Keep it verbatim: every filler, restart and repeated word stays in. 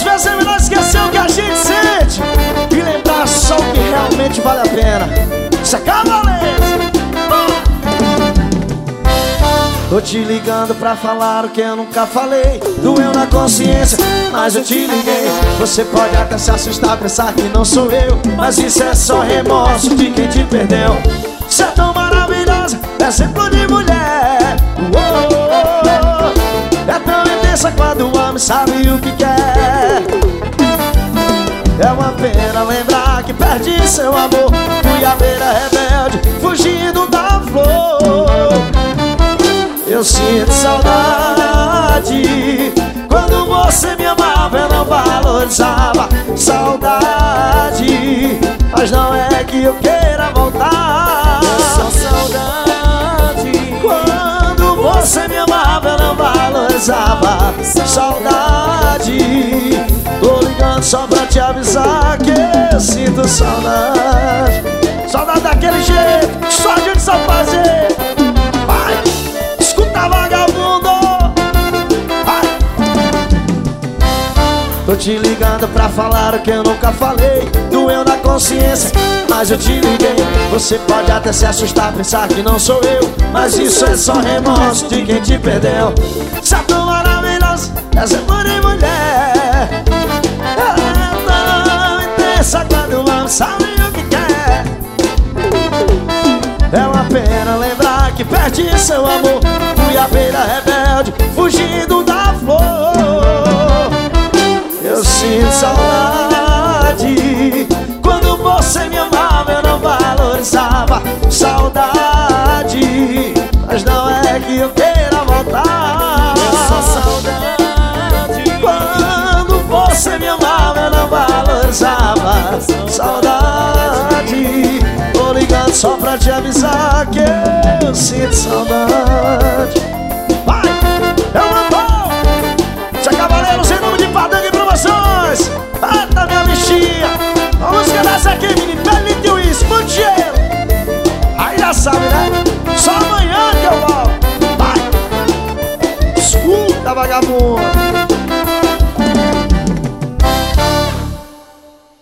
vezes é melhor esquecer o que a gente sente e lembrar só o que realmente vale a pena. Isso é cavalência. Tô te ligando pra falar o que eu nunca falei. Doeu na consciência, mas eu te liguei. Você pode até se assustar, pensar que não sou eu, mas isso é só remorso de quem te perdeu. Você é tão maravilhosa, exemplo de mulher. Uou, é tão intensa quando o homem sabe o que quer. É uma pena lembrar que perdi seu amor. Fui a beira rebelde, fugindo da flor. Eu sinto saudade quando você me amava, eu não valorizava. Saudade, mas não é que eu queira voltar. Só saudade quando você me amava, eu não valorizava. Saudade, tô ligando só pra te avisar que eu sinto saudade. Saudade daquele jeito, só a gente sabe fazer. Vai, escuta vagabundo. Vai. Tô te ligando pra falar o que eu nunca falei. Doeu na consciência, mas eu te liguei. Você pode até se assustar, pensar que não sou eu, mas isso é só remorso de quem te perdeu. Você é tão maravilhosa, exemplo de mulher. É tão intensa quando o homem sabe o que quer. É uma pena lembrar que perdi seu amor. Fui a beira rebelde, fugindo da flor. Eu sinto saudade quando você me amava, eu não valorizava. Saudade, mas não é que eu queira voltar. Só saudade quando você me amava, eu não valorizava. Saudade, tô ligando só pra te avisar que eu sinto saudade. Vai, é uma boa. Tia Cavaleiros em nome de Padanga e Promoções. Eita, minha bichinha. A música dessa aqui, menino, Pelito e Uísque, muito gelo. Aí já sabe, né? Só amanhã que eu volto. Vai, escuta, vagabundo.